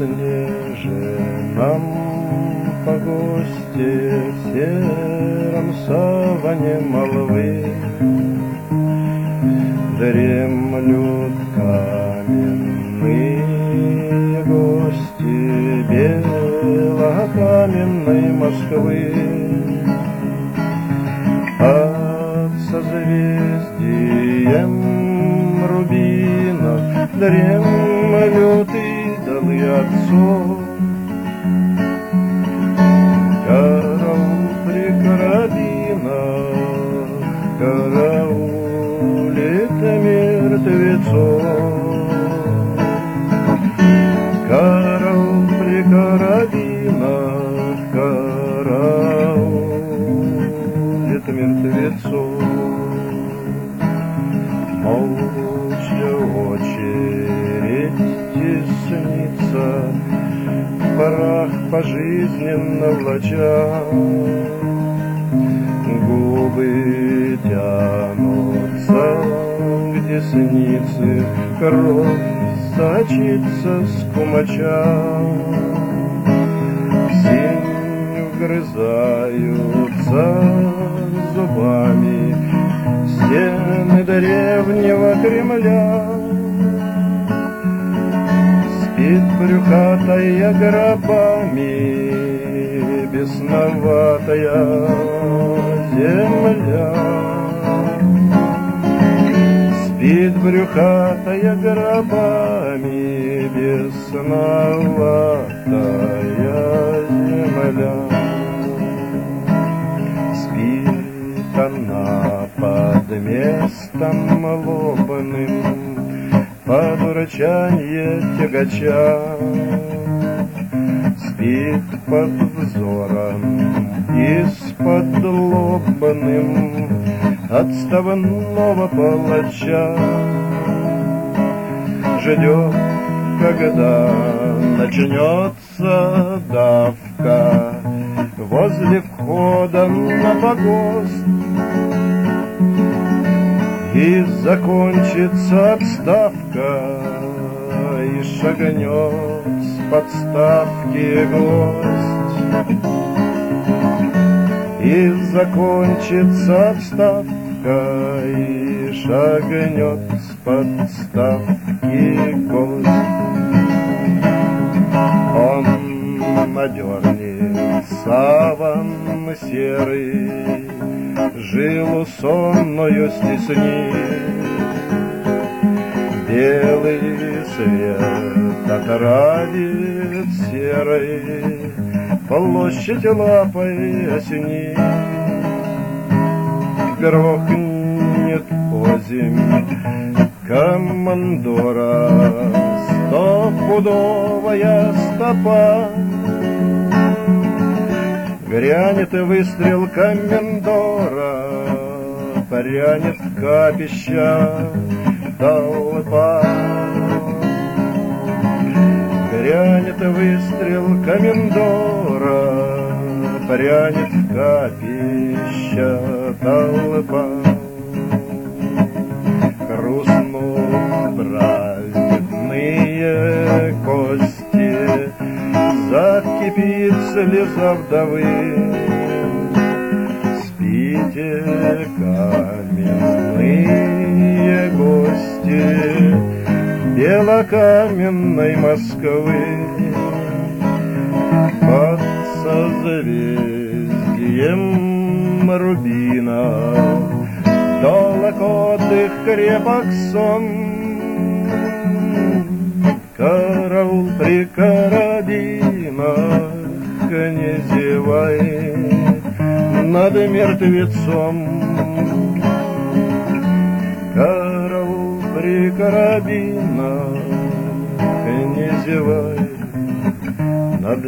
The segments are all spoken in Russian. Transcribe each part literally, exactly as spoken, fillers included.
заснеженном погосте, в сером саване молвы дремлют каменные гости белокаменной Москвы. Под созвездием рубинов дремлют идолы отцов. Караул при карабинах караулит мертвецов. Караул при карабинах караулит мертвецов. Молча очередь теснится, прах пожизненно влача. Губы тянутся к деснице, кровь сочится с кумача. Синь вгрызаются зубами стены древнего Кремля. Спит брюхатая гробами бесноватая земля. Спит брюхатая гробами бесноватая земля. Спит она под местом лобным, под урчанье тягача. Спит под взором из-под лобным отставного палача. Ждет, когда начнется давка возле входа на погост, и закончится отставка, и шагнет с подставки гость. И закончится отставка, и шагнет с подставки гость. Он надернет саван серый, жилу сонную стеснит. Белый свет отравит серой, площадь лапой осенит. Грохнет озимь командора стопудовая стопа. Грянет выстрел комендора, порянет капища толпа. Грянет выстрел комендора, порянет капища толпа. Хрустнут праздничные кости, закипит слеза вдовы. Спите, каменные гости белокаменной Москвы. Под созвездием рубина далеко их крепок сон. Караул при карабинах, не зевай над мертвецом. Караул при карабинах, не зевай над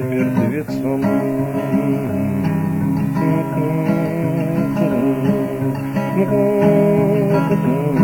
мертвецом.